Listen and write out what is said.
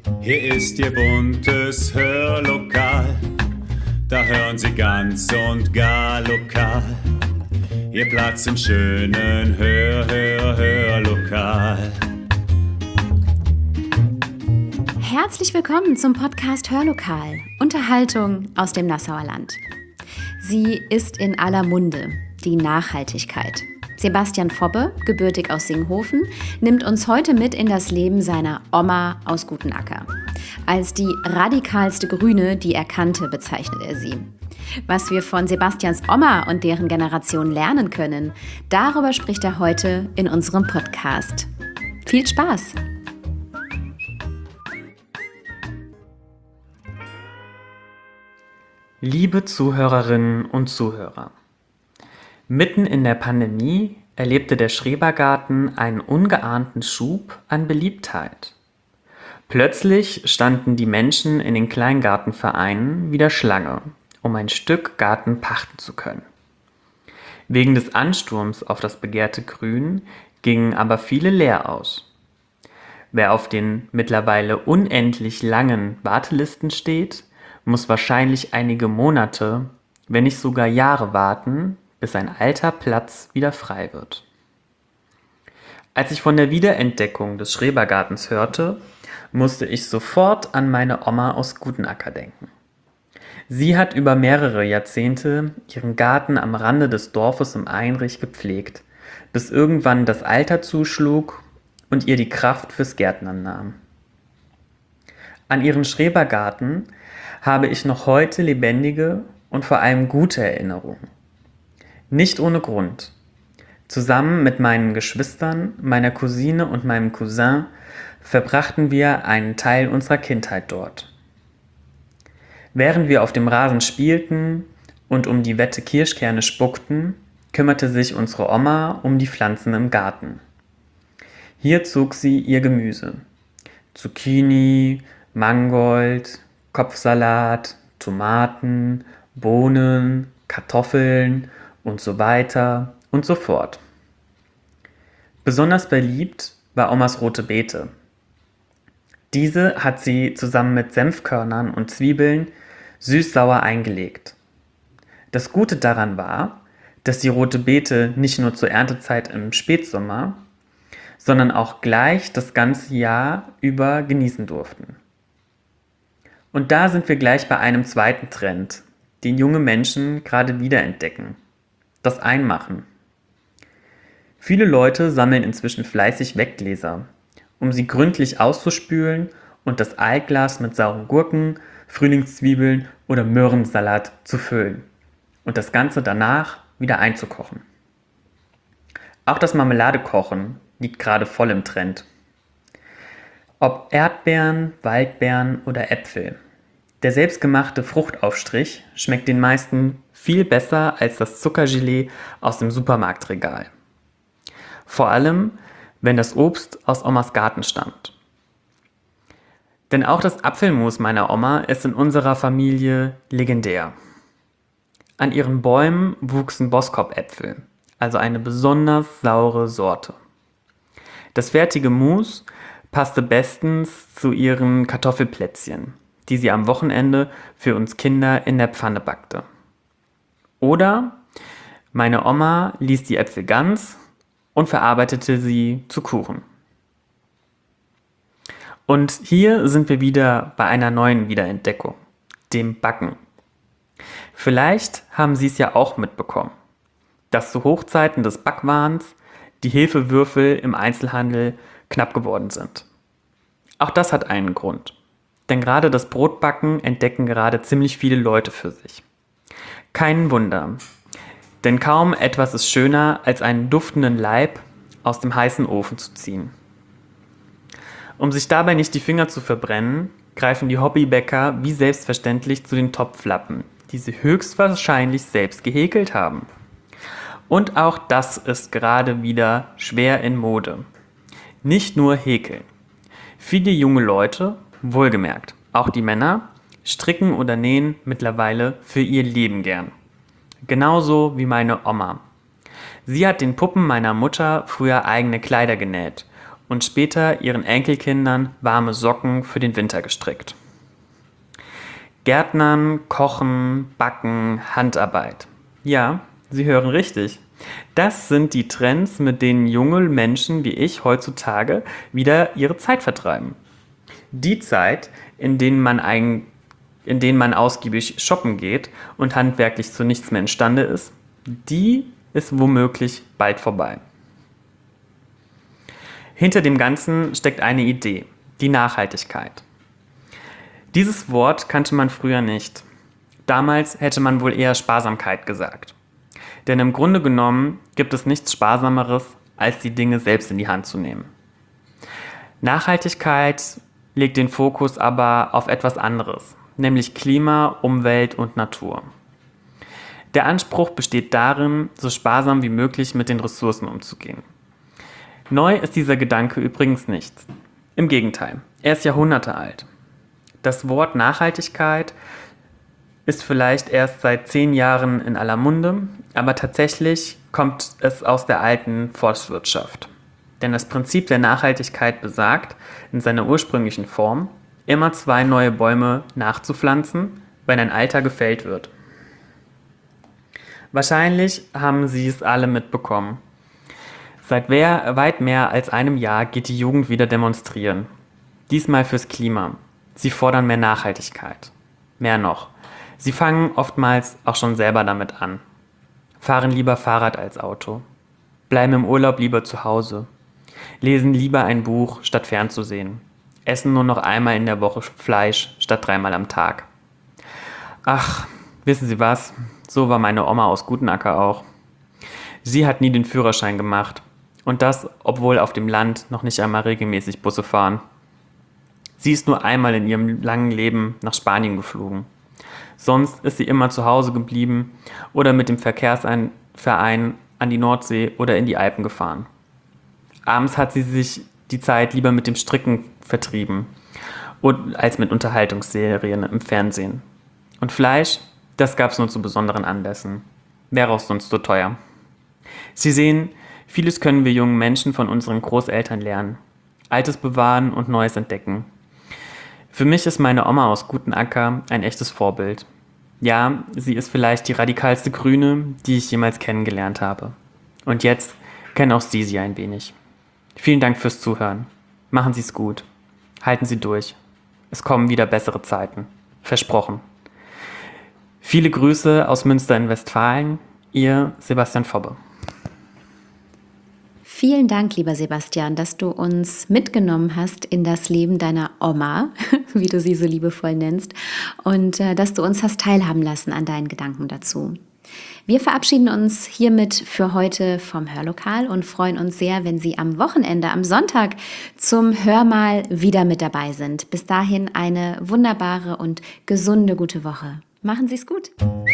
Hier ist Ihr buntes Hörlokal, da hören Sie ganz und gar lokal. Ihr Platz im schönen Hörlokal. Herzlich willkommen zum Podcast Hörlokal, Unterhaltung aus dem Nassauer Land. Sie ist in aller Munde, die Nachhaltigkeit. Sebastian Fobbe, gebürtig aus Singhofen, nimmt uns heute mit in das Leben seiner Oma aus Gutenacker. Als die radikalste Grüne, die er kannte, bezeichnet er sie. Was wir von Sebastians Oma und deren Generation lernen können, darüber spricht er heute in unserem Podcast. Viel Spaß! Liebe Zuhörerinnen und Zuhörer, mitten in der Pandemie erlebte der Schrebergarten einen ungeahnten Schub an Beliebtheit. Plötzlich standen die Menschen in den Kleingartenvereinen wieder Schlange, um ein Stück Garten pachten zu können. Wegen des Ansturms auf das begehrte Grün gingen aber viele leer aus. Wer auf den mittlerweile unendlich langen Wartelisten steht, muss wahrscheinlich einige Monate, wenn nicht sogar Jahre warten, bis ein alter Platz wieder frei wird. Als ich von der Wiederentdeckung des Schrebergartens hörte, musste ich sofort an meine Oma aus Gutenacker denken. Sie hat über mehrere Jahrzehnte ihren Garten am Rande des Dorfes im Einrich gepflegt, bis irgendwann das Alter zuschlug und ihr die Kraft fürs Gärtnern nahm. An ihren Schrebergarten habe ich noch heute lebendige und vor allem gute Erinnerungen. Nicht ohne Grund. Zusammen mit meinen Geschwistern, meiner Cousine und meinem Cousin verbrachten wir einen Teil unserer Kindheit dort. Während wir auf dem Rasen spielten und um die Wette Kirschkerne spuckten, kümmerte sich unsere Oma um die Pflanzen im Garten. Hier zog sie ihr Gemüse: Zucchini, Mangold, Kopfsalat, Tomaten, Bohnen, Kartoffeln und so weiter und so fort. Besonders beliebt war Omas rote Beete. Diese hat sie zusammen mit Senfkörnern und Zwiebeln süß-sauer eingelegt. Das Gute daran war, dass die rote Beete nicht nur zur Erntezeit im Spätsommer, sondern auch gleich das ganze Jahr über genießen durften. Und da sind wir gleich bei einem zweiten Trend, den junge Menschen gerade wiederentdecken: das Einmachen. Viele Leute sammeln inzwischen fleißig Weggläser, um sie gründlich auszuspülen und das Altglas mit sauren Gurken, Frühlingszwiebeln oder Möhrensalat zu füllen und das Ganze danach wieder einzukochen. Auch das Marmeladekochen liegt gerade voll im Trend. Ob Erdbeeren, Waldbeeren oder Äpfel. Der selbstgemachte Fruchtaufstrich schmeckt den meisten viel besser als das Zuckergelee aus dem Supermarktregal. Vor allem, wenn das Obst aus Omas Garten stammt. Denn auch das Apfelmus meiner Oma ist in unserer Familie legendär. An ihren Bäumen wuchsen Boskop-Äpfel, also eine besonders saure Sorte. Das fertige Mus passte bestens zu ihren Kartoffelplätzchen, die sie am Wochenende für uns Kinder in der Pfanne backte. Oder meine Oma ließ die Äpfel ganz und verarbeitete sie zu Kuchen. Und hier sind wir wieder bei einer neuen Wiederentdeckung, dem Backen. Vielleicht haben Sie es ja auch mitbekommen, dass zu Hochzeiten des Backwahns die Hefewürfel im Einzelhandel knapp geworden sind. Auch das hat einen Grund. Denn gerade das Brotbacken entdecken gerade ziemlich viele Leute für sich. Kein Wunder, denn kaum etwas ist schöner, als einen duftenden Laib aus dem heißen Ofen zu ziehen. Um sich dabei nicht die Finger zu verbrennen, greifen die Hobbybäcker wie selbstverständlich zu den Topflappen, die sie höchstwahrscheinlich selbst gehäkelt haben. Und auch das ist gerade wieder schwer in Mode. Nicht nur häkeln. Viele junge Leute, wohlgemerkt, auch die Männer, stricken oder nähen mittlerweile für ihr Leben gern. Genauso wie meine Oma. Sie hat den Puppen meiner Mutter früher eigene Kleider genäht und später ihren Enkelkindern warme Socken für den Winter gestrickt. Gärtnern, Kochen, Backen, Handarbeit. Ja, Sie hören richtig. Das sind die Trends, mit denen junge Menschen wie ich heutzutage wieder ihre Zeit vertreiben. Die Zeit, in denen man ausgiebig shoppen geht und handwerklich zu nichts mehr imstande ist, die ist womöglich bald vorbei. Hinter dem Ganzen steckt eine Idee, die Nachhaltigkeit. Dieses Wort kannte man früher nicht. Damals hätte man wohl eher Sparsamkeit gesagt. Denn im Grunde genommen gibt es nichts Sparsameres, als die Dinge selbst in die Hand zu nehmen. Nachhaltigkeit legt den Fokus aber auf etwas anderes, nämlich Klima, Umwelt und Natur. Der Anspruch besteht darin, so sparsam wie möglich mit den Ressourcen umzugehen. Neu ist dieser Gedanke übrigens nicht. Im Gegenteil, er ist Jahrhunderte alt. Das Wort Nachhaltigkeit ist vielleicht erst seit 10 Jahren in aller Munde, aber tatsächlich kommt es aus der alten Forstwirtschaft. Denn das Prinzip der Nachhaltigkeit besagt, in seiner ursprünglichen Form, immer 2 neue Bäume nachzupflanzen, wenn ein alter gefällt wird. Wahrscheinlich haben Sie es alle mitbekommen. Seit weit mehr als einem Jahr geht die Jugend wieder demonstrieren. Diesmal fürs Klima. Sie fordern mehr Nachhaltigkeit. Mehr noch. Sie fangen oftmals auch schon selber damit an. Fahren lieber Fahrrad als Auto. Bleiben im Urlaub lieber zu Hause. Lesen lieber ein Buch, statt fernzusehen. Essen nur noch einmal in der Woche Fleisch, statt 3-mal am Tag. Ach, wissen Sie was? So war meine Oma aus Gutenacker auch. Sie hat nie den Führerschein gemacht. Und das, obwohl auf dem Land noch nicht einmal regelmäßig Busse fahren. Sie ist nur einmal in ihrem langen Leben nach Spanien geflogen. Sonst ist sie immer zu Hause geblieben oder mit dem Verkehrsverein an die Nordsee oder in die Alpen gefahren. Abends hat sie sich die Zeit lieber mit dem Stricken vertrieben als mit Unterhaltungsserien im Fernsehen. Und Fleisch, das gab es nur zu besonderen Anlässen. Wäre auch sonst so teuer. Sie sehen, vieles können wir jungen Menschen von unseren Großeltern lernen. Altes bewahren und Neues entdecken. Für mich ist meine Oma aus Gutenacker ein echtes Vorbild. Ja, sie ist vielleicht die radikalste Grüne, die ich jemals kennengelernt habe. Und jetzt kennen auch Sie ein wenig. Vielen Dank fürs Zuhören. Machen Sie es gut. Halten Sie durch. Es kommen wieder bessere Zeiten. Versprochen. Viele Grüße aus Münster in Westfalen. Ihr Sebastian Fobbe. Vielen Dank, lieber Sebastian, dass du uns mitgenommen hast in das Leben deiner Oma, wie du sie so liebevoll nennst, und dass du uns hast teilhaben lassen an deinen Gedanken dazu. Wir verabschieden uns hiermit für heute vom Hörlokal und freuen uns sehr, wenn Sie am Wochenende, am Sonntag zum Hörmal wieder mit dabei sind. Bis dahin eine wunderbare und gesunde, gute Woche. Machen Sie es gut.